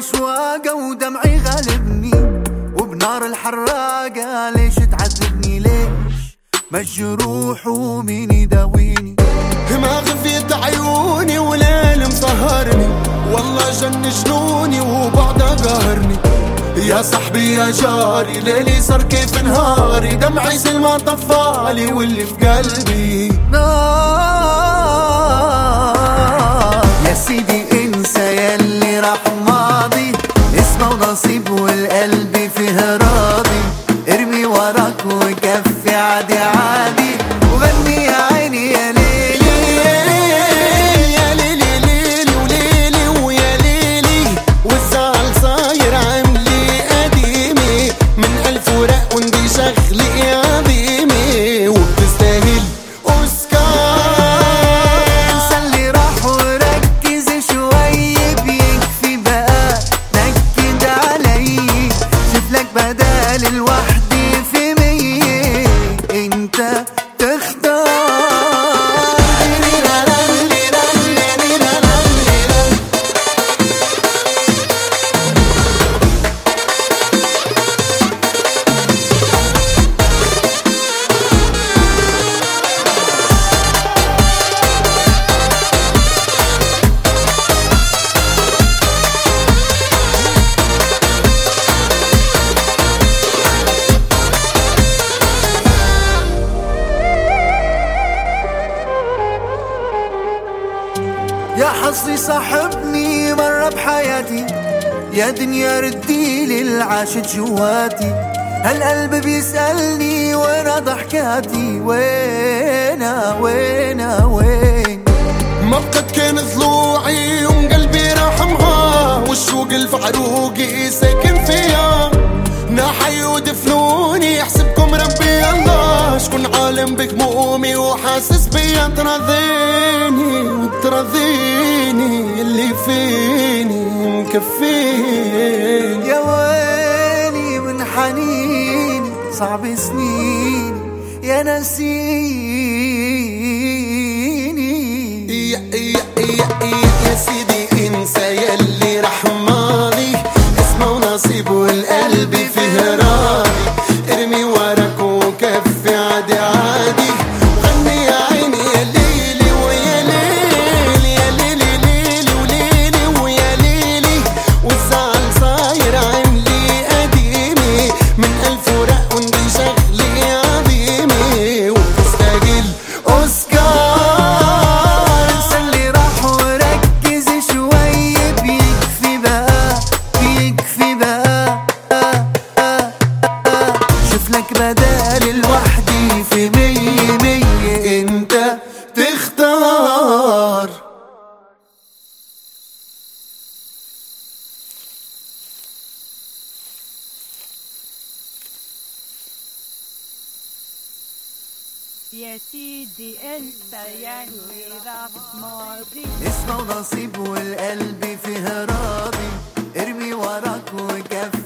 واشواقه ودمعي غالبني، وبنار الحراقة ليش تعذبني؟ ليش مجروح ومين يداويني؟ ما غفيت عيوني وليل مسهرني، والله جن جنوني وبعدها قهرني. يا صاحبي يا جاري ليلي صار كيف نهاري، دمعي زي ما طفالي واللي في قلبي نار. يا سيدي انسى ياللي راح ماضي، اسمه ونصيب والقلب فيه راضي. ارمي وراك وكفي عادي عادي، وغني يا عيني يا ليلي يا ليلي ليلي وليلي ويا ليلي. والزعل صاير عملي قديمي، من ألف ورق وندي شغلي عظيمي، وبتستاهل أوسكار. انسى اللي راح وركز شوي، بيكفي بقى نكد علي. شوفلك بدال الوحدي في مية، انت تختار. يا حظي صاحبني مرة بحياتي، يا دنيا رديلي العاشت جواتي. هالقلب بيسألني وين ضحكاتي، وينا وينا وين؟ ما بقت كان ضلوعي يوم قلبي رحمها، والشوق الفعروقي ساكن فيها. ناحي ودفنوني احسبكم ربي الله، شكون عالم بهمومي وحاسس بيا. ترضيني وترضيني اللي فيني مكفيني. يا ويلي من حنيني صعب سنيني يا نسيني. يا سيدي انسى ياللي راح ماضي، اسمه ونصيب والقلب فيه راضي. ارمي وراك وكفي عادي عادي، وغني يا عيني يا ليلي ويا ليلي. يا ليلي ليلي وليلي ويا ليلي. والزعل صاير عملي قديمي، من ألف ورق وندي شغلي عظيمي، وبتستاهل أوسكار. انسى اللي راح وركز شوي، بيكفي بقى بيكفي بقى. شوفلك بدال الوحدي في مية مية، انت تختار. يا سيدي انت ياللي راح ماضي، اسمه ونصيب والقلب فيه راضي. ارمي وراك وكفي